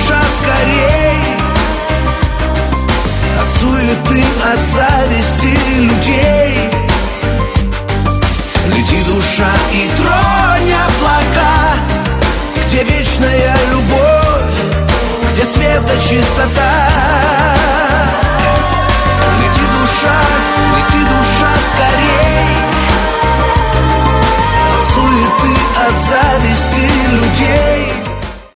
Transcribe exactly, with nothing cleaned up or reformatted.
душа, скорей. От суеты, от зависти людей. Лети, душа, и тронь облака, где вечная любовь, где света чистота. Лети, душа, лети, душа, скорей. От суеты, от зависти людей.